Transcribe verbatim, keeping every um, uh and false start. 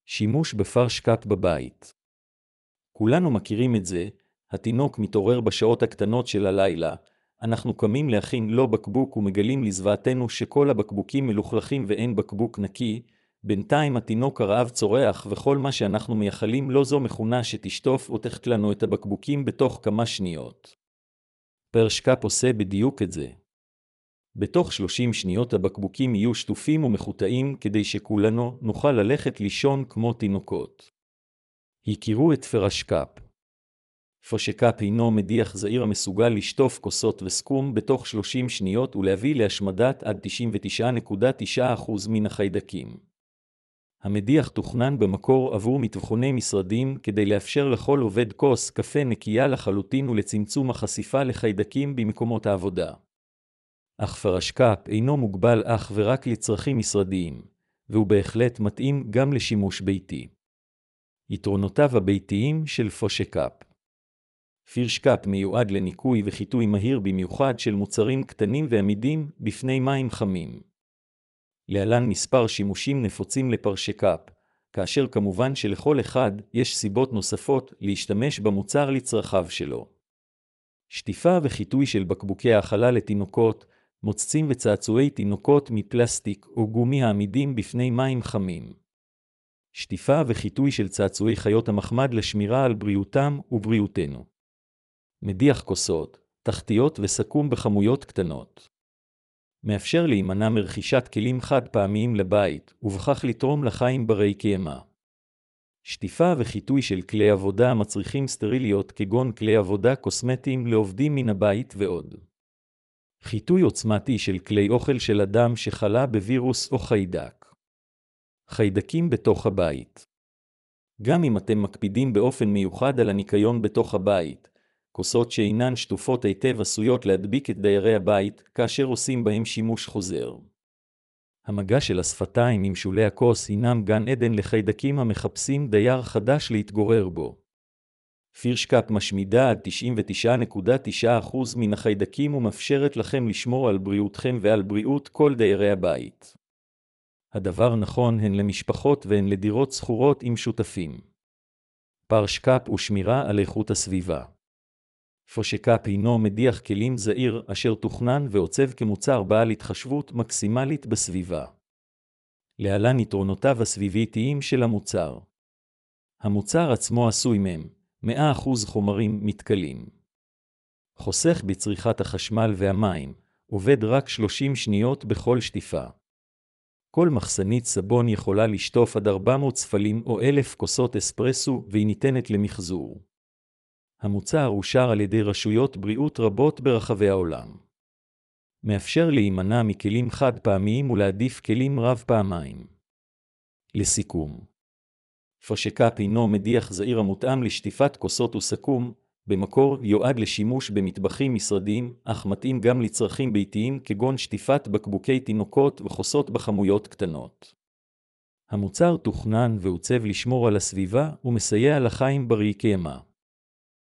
שימוש בפרשקאפ בבית. כולנו מכירים את זה, התינוק מתעורר בשעות הקטנות של הלילה, אנחנו קמים להכין לו בקבוק ומגלים לזוועתנו שכל הבקבוקים מלוכלכים ואין בקבוק נקי, בינתיים התינוק הרעב צורח וכל מה שאנחנו מייחלים לו זו מכונה שתשטוף או תחת לנו את הבקבוקים בתוך כמה שניות. פרשקאפ עושה בדיוק את זה. בתוך שלושים שניות הבקבוקים יהיו שטופים ומחוטאים כדי שכולנו נוכל ללכת לישון כמו תינוקות. הכירו את פרשקאפ. פרשקאפ הינו מדיח זעיר המסוגל לשטוף כוסות וסכו"ם בתוך שלושים שניות ולהביא להשמדת עד תשעים ותשע נקודה תשע אחוז מן החיידקים. המדיח תוכנן במקור עבור מטבחוני משרדים כדי לאפשר לכל עובד כוס קפה נקייה לחלוטין ולצמצום החשיפה לחיידקים במקומות העבודה. אך פרשקאפ אינו מוגבל אך ורק לצרכים משרדיים, והוא בהחלט מתאים גם לשימוש ביתי. יתרונותיו הביתיים של פרשקאפ. פרשקאפ מיועד לניקוי וחיטוי מהיר במיוחד של מוצרים קטנים ועמידים בפני מים חמים. להלן מספר שימושים נפוצים לפרשקאפ, כאשר כמובן שלכל אחד יש סיבות נוספות להשתמש במוצר לצרכיו שלו. שטיפה וחיטוי של בקבוקי האכלה לתינוקות, מוצצים וצעצועי תינוקות מפלסטיק או גומי העמידים בפני מים חמים. שטיפה וחיטוי של צעצועי חיות המחמד לשמירה על בריאותם ובריאותנו. מדיח כוסות, תחתיות וסכו"ם בכמויות קטנות. מאפשר להימנע מרכישת כלים חד פעמיים לבית, ובכך לתרום לחיים ברי קיימא. שטיפה וחיטוי של כלי עבודה המצריכים סטריליות כגון כלי עבודה קוסמטיים לעובדים מן הבית ועוד. חיטוי עוצמתי של כלי אוכל של אדם שחלה בווירוס או חיידק. חיידקים בתוך הבית. גם אם אתם מקפידים באופן מיוחד על הניקיון בתוך הבית, כוסות שאינן שטופות היטב עשויות להדביק את דיירי הבית כאשר עושים בהם שימוש חוזר. המגע של השפתיים עם שולי הכוס הינם גן עדן לחיידקים המחפשים דייר חדש להתגורר בו. פרשקאפ משמידה עד תשעים ותשע נקודה תשע אחוז מן החיידקים ומאפשרת לכם לשמור על בריאותכם ועל בריאות כל דיירי הבית. הדבר נכון הן למשפחות והן לדירות שכורות עם שותפים. פרשקאפ ושמירה על איכות הסביבה. פרשקאפ הינו מדיח כלים זעיר אשר תוכנן ועוצב כמוצר בעל התחשבות מקסימלית בסביבה. להלן יתרונותיו הסביבתיים של המוצר. המוצר עצמו עשוי מהם מאה אחוז חומרים מתכלים. חוסך בצריכת החשמל והמים, עובד רק שלושים שניות בכל שטיפה. כל מחסנית סבון יכולה לשטוף עד ארבע מאות ספלים או אלף כוסות אספרסו והיא ניתנת למחזור. המוצר אושר על ידי רשויות בריאות רבות ברחבי העולם. מאפשר להימנע מכלים חד פעמיים ולהעדיף כלים רב פעמיים. לסיכום. פרשקאפ הינו מדיח זעיר המותאם לשטיפת כוסות וסכו"ם, במקור יועד לשימוש במטבחים משרדיים, אך מתאים גם לצרכים ביתיים כגון שטיפת בקבוקי תינוקות וכוסות בכמויות קטנות. המוצר תוכנן ועוצב לשמור על הסביבה ומסייע לחיים ברי קיימא.